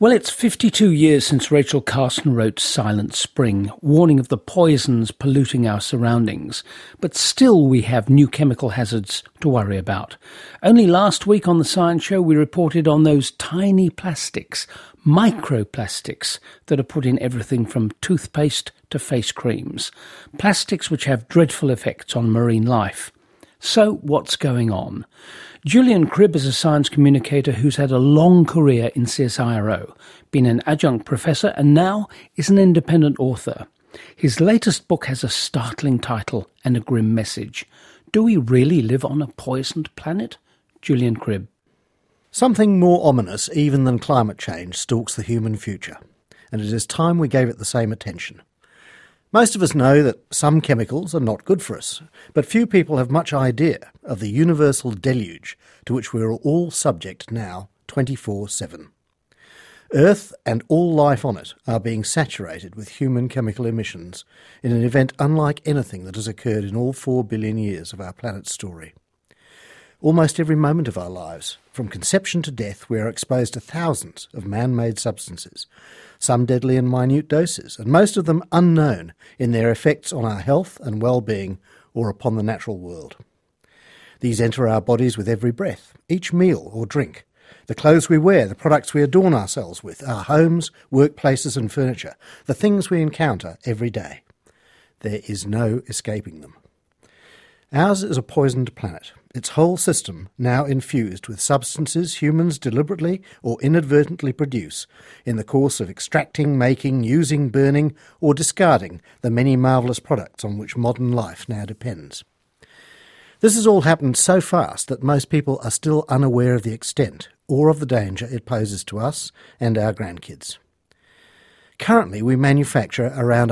Well, it's 52 years since Rachel Carson wrote Silent Spring, warning of the poisons polluting our surroundings. But still we have new chemical hazards to worry about. Only last week on The Science Show we reported on those tiny plastics, microplastics, that are put in everything from toothpaste to face creams. Plastics which have dreadful effects on marine life. So what's going on? Julian Cribb is a science communicator who's had a long career in CSIRO, been an adjunct professor and now is an independent author. His latest book has a startling title and a grim message. Do we really live on a poisoned planet? Julian Cribb. Something more ominous even than climate change stalks the human future, and it is time we gave it the same attention. Most of us know that some chemicals are not good for us, but few people have much idea of the universal deluge to which we are all subject now 24/7. Earth and all life on it are being saturated with human chemical emissions in an event unlike anything that has occurred in all 4 billion years of our planet's story. Almost every moment of our lives, from conception to death, we are exposed to thousands of man-made substances, some deadly in minute doses, and most of them unknown in their effects on our health and well-being or upon the natural world. These enter our bodies with every breath, each meal or drink, the clothes we wear, the products we adorn ourselves with, our homes, workplaces and furniture, the things we encounter every day. There is no escaping them. Ours is a poisoned planet, its whole system now infused with substances humans deliberately or inadvertently produce in the course of extracting, making, using, burning or discarding the many marvellous products on which modern life now depends. This has all happened so fast that most people are still unaware of the extent or of the danger it poses to us and our grandkids. Currently, we manufacture around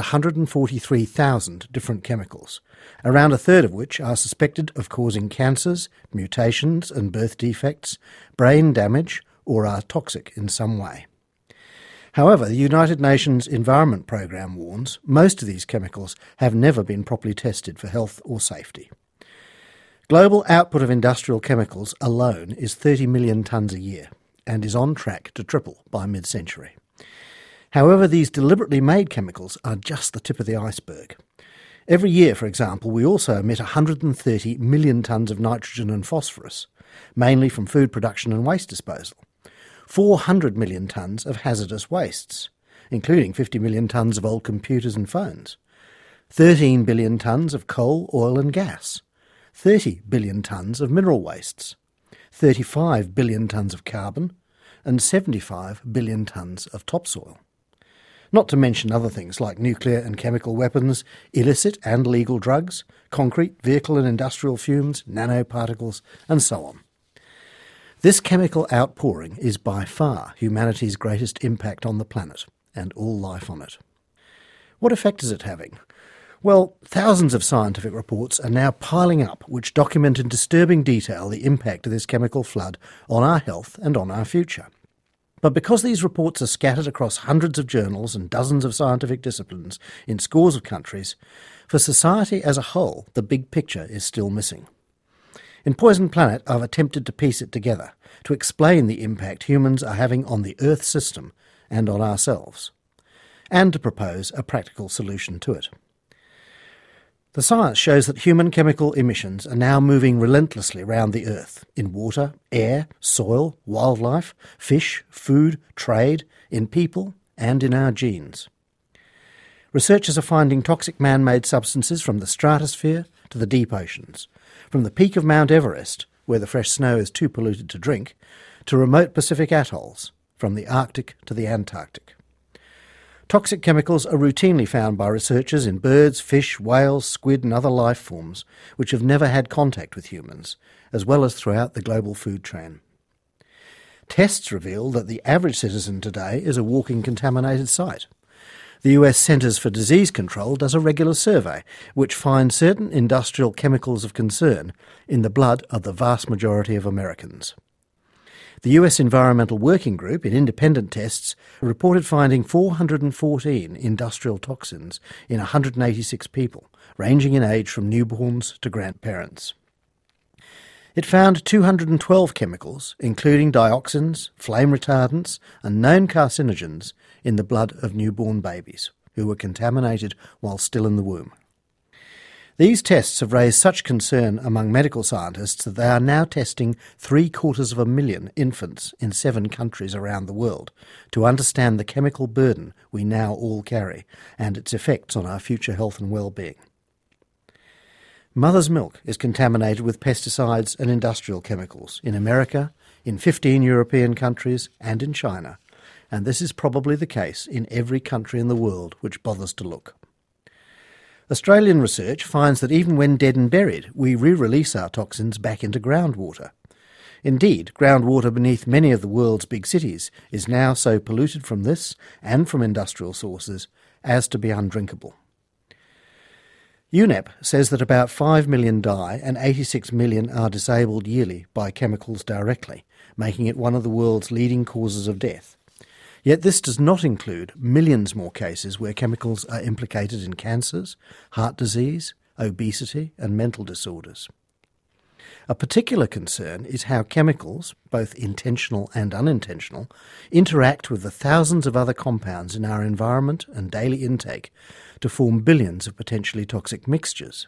143,000 different chemicals, around a third of which are suspected of causing cancers, mutations and birth defects, brain damage, or are toxic in some way. However, the United Nations Environment Programme warns most of these chemicals have never been properly tested for health or safety. Global output of industrial chemicals alone is 30 million tonnes a year and is on track to triple by mid-century. However, these deliberately made chemicals are just the tip of the iceberg. Every year, for example, we also emit 130 million tonnes of nitrogen and phosphorus, mainly from food production and waste disposal, 400 million tonnes of hazardous wastes, including 50 million tonnes of old computers and phones, 13 billion tonnes of coal, oil and gas, 30 billion tonnes of mineral wastes, 35 billion tonnes of carbon, and 75 billion tonnes of topsoil. Not to mention other things like nuclear and chemical weapons, illicit and legal drugs, concrete, vehicle and industrial fumes, nanoparticles, and so on. This chemical outpouring is by far humanity's greatest impact on the planet and all life on it. What effect is it having? Well, thousands of scientific reports are now piling up which document in disturbing detail the impact of this chemical flood on our health and on our future. But because these reports are scattered across hundreds of journals and dozens of scientific disciplines in scores of countries, for society as a whole, the big picture is still missing. In Poisoned Planet, I've attempted to piece it together, to explain the impact humans are having on the Earth system and on ourselves, and to propose a practical solution to it. The science shows that human chemical emissions are now moving relentlessly around the Earth, in water, air, soil, wildlife, fish, food, trade, in people and in our genes. Researchers are finding toxic man-made substances from the stratosphere to the deep oceans, from the peak of Mount Everest, where the fresh snow is too polluted to drink, to remote Pacific atolls, from the Arctic to the Antarctic. Toxic chemicals are routinely found by researchers in birds, fish, whales, squid and other life forms which have never had contact with humans, as well as throughout the global food chain. Tests reveal that the average citizen today is a walking contaminated site. The US Centers for Disease Control does a regular survey which finds certain industrial chemicals of concern in the blood of the vast majority of Americans. The US Environmental Working Group, in independent tests, reported finding 414 industrial toxins in 186 people, ranging in age from newborns to grandparents. It found 212 chemicals, including dioxins, flame retardants and known carcinogens, in the blood of newborn babies who were contaminated while still in the womb. These tests have raised such concern among medical scientists that they are now testing 750,000 infants in 7 countries around the world to understand the chemical burden we now all carry and its effects on our future health and well-being. Mother's milk is contaminated with pesticides and industrial chemicals in America, in 15 European countries and in China, and this is probably the case in every country in the world which bothers to look. Australian research finds that even when dead and buried, we re-release our toxins back into groundwater. Indeed, groundwater beneath many of the world's big cities is now so polluted from this and from industrial sources as to be undrinkable. UNEP says that about 5 million die and 86 million are disabled yearly by chemicals directly, making it one of the world's leading causes of death. Yet this does not include millions more cases where chemicals are implicated in cancers, heart disease, obesity and mental disorders. A particular concern is how chemicals, both intentional and unintentional, interact with the thousands of other compounds in our environment and daily intake to form billions of potentially toxic mixtures.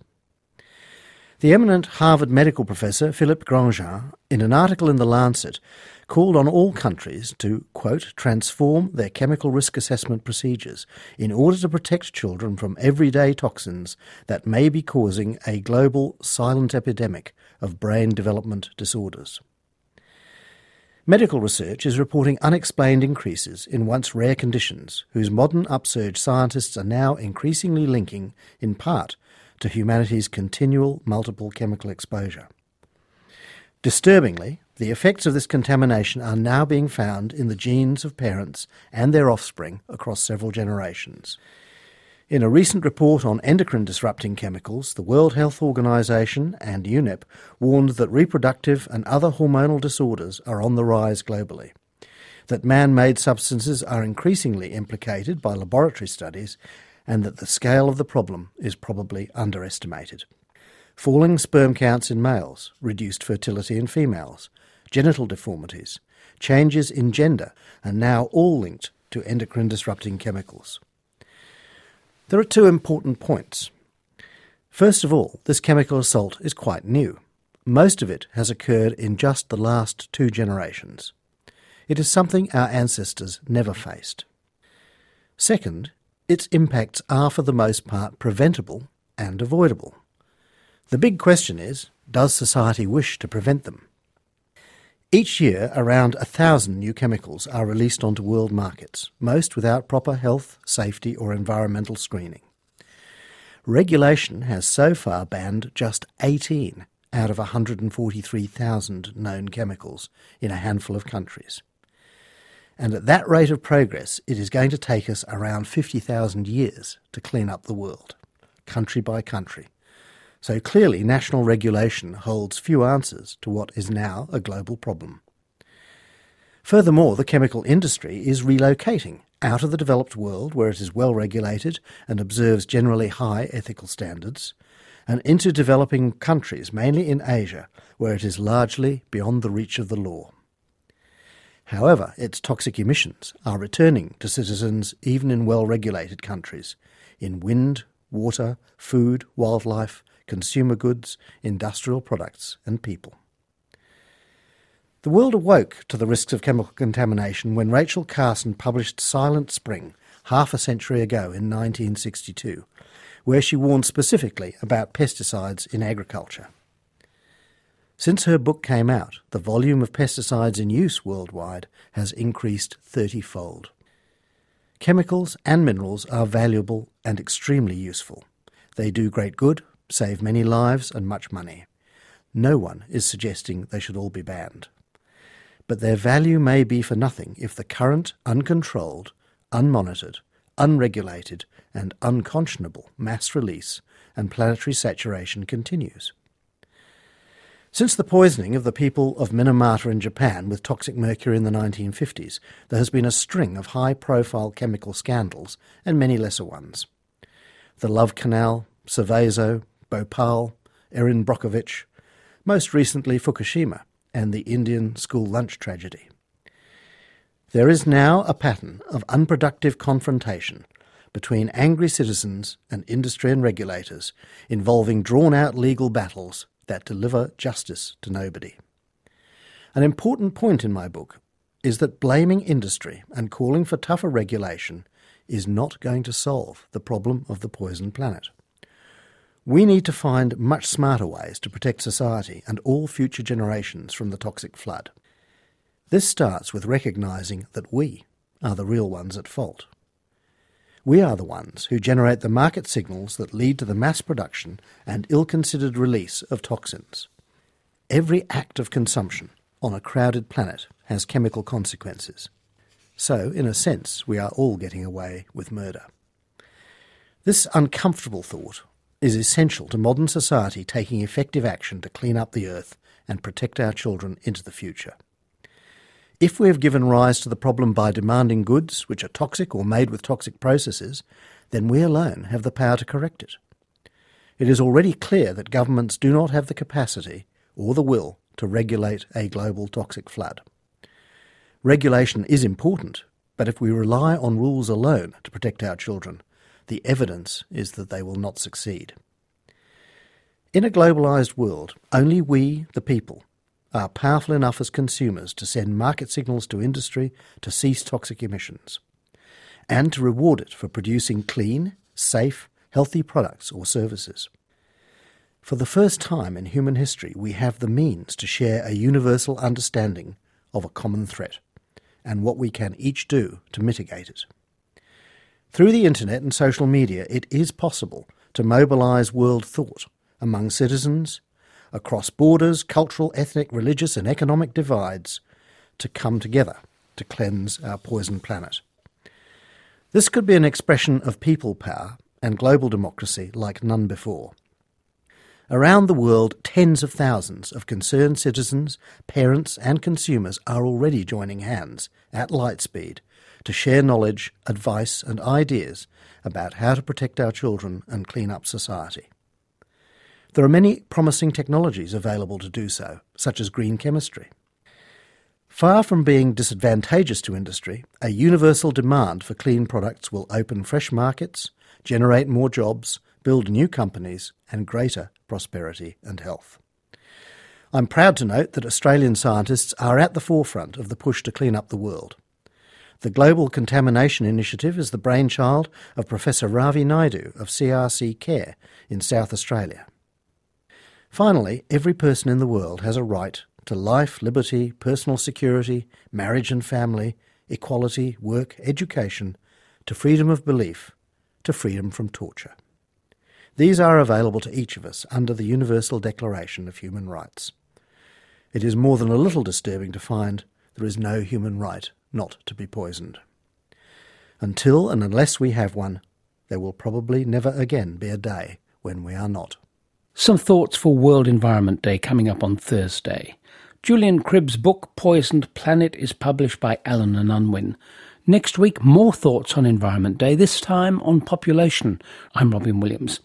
The eminent Harvard medical professor Philippe Grandjean, in an article in The Lancet, called on all countries to, quote, transform their chemical risk assessment procedures in order to protect children from everyday toxins that may be causing a global silent epidemic of brain development disorders. Medical research is reporting unexplained increases in once rare conditions whose modern upsurge scientists are now increasingly linking, in part, to humanity's continual multiple chemical exposure. Disturbingly, the effects of this contamination are now being found in the genes of parents and their offspring across several generations. In a recent report on endocrine-disrupting chemicals, the World Health Organization and UNEP warned that reproductive and other hormonal disorders are on the rise globally, that man-made substances are increasingly implicated by laboratory studies, and that the scale of the problem is probably underestimated. Falling sperm counts in males, reduced fertility in females, genital deformities, changes in gender are now all linked to endocrine-disrupting chemicals. There are 2 important points. First of all, this chemical assault is quite new. Most of it has occurred in just the last 2 generations. It is something our ancestors never faced. Second, its impacts are for the most part preventable and avoidable. The big question is, does society wish to prevent them? Each year, around 1,000 new chemicals are released onto world markets, most without proper health, safety or environmental screening. Regulation has so far banned just 18 out of 143,000 known chemicals in a handful of countries. And at that rate of progress, it is going to take us around 50,000 years to clean up the world, country by country. So clearly national regulation holds few answers to what is now a global problem. Furthermore, the chemical industry is relocating out of the developed world, where it is well regulated and observes generally high ethical standards, and into developing countries, mainly in Asia, where it is largely beyond the reach of the law. However, its toxic emissions are returning to citizens even in well-regulated countries, in wind, water, food, wildlife, consumer goods, industrial products and people. The world awoke to the risks of chemical contamination when Rachel Carson published Silent Spring half a century ago in 1962, where she warned specifically about pesticides in agriculture. Since her book came out, the volume of pesticides in use worldwide has increased 30-fold. Chemicals and minerals are valuable and extremely useful. They do great good, save many lives and much money. No one is suggesting they should all be banned. But their value may be for nothing if the current, uncontrolled, unmonitored, unregulated and unconscionable mass release and planetary saturation continues. Since the poisoning of the people of Minamata in Japan with toxic mercury in the 1950s, there has been a string of high-profile chemical scandals and many lesser ones. The Love Canal, Seveso, Bhopal, Erin Brockovich, most recently Fukushima and the Indian school lunch tragedy. There is now a pattern of unproductive confrontation between angry citizens and industry and regulators involving drawn-out legal battles that deliver justice to nobody. An important point in my book is that blaming industry and calling for tougher regulation is not going to solve the problem of the poisoned planet. We need to find much smarter ways to protect society and all future generations from the toxic flood. This starts with recognising that we are the real ones at fault. We are the ones who generate the market signals that lead to the mass production and ill-considered release of toxins. Every act of consumption on a crowded planet has chemical consequences. So, in a sense, we are all getting away with murder. This uncomfortable thought is essential to modern society taking effective action to clean up the earth and protect our children into the future. If we have given rise to the problem by demanding goods which are toxic or made with toxic processes, then we alone have the power to correct it. It is already clear that governments do not have the capacity or the will to regulate a global toxic flood. Regulation is important, but if we rely on rules alone to protect our children, the evidence is that they will not succeed. In a globalised world, only we, the people, are powerful enough as consumers to send market signals to industry to cease toxic emissions, and to reward it for producing clean, safe, healthy products or services. For the first time in human history, we have the means to share a universal understanding of a common threat, and what we can each do to mitigate it. Through the internet and social media, it is possible to mobilise world thought among citizens, across borders, cultural, ethnic, religious and economic divides, to come together to cleanse our poisoned planet. This could be an expression of people power and global democracy like none before. Around the world, tens of thousands of concerned citizens, parents and consumers are already joining hands at light speed to share knowledge, advice and ideas about how to protect our children and clean up society. There are many promising technologies available to do so, such as green chemistry. Far from being disadvantageous to industry, a universal demand for clean products will open fresh markets, generate more jobs, build new companies and greater prosperity and health. I'm proud to note that Australian scientists are at the forefront of the push to clean up the world. The Global Contamination Initiative is the brainchild of Professor Ravi Naidu of CRC Care in South Australia. Finally, every person in the world has a right to life, liberty, personal security, marriage and family, equality, work, education, to freedom of belief, to freedom from torture. These are available to each of us under the Universal Declaration of Human Rights. It is more than a little disturbing to find there is no human right not to be poisoned. Until and unless we have one, there will probably never again be a day when we are not. Some thoughts for World Environment Day coming up on Thursday. Julian Cribb's book Poisoned Planet is published by Allen and Unwin. Next week, more thoughts on Environment Day, this time on population. I'm Robin Williams.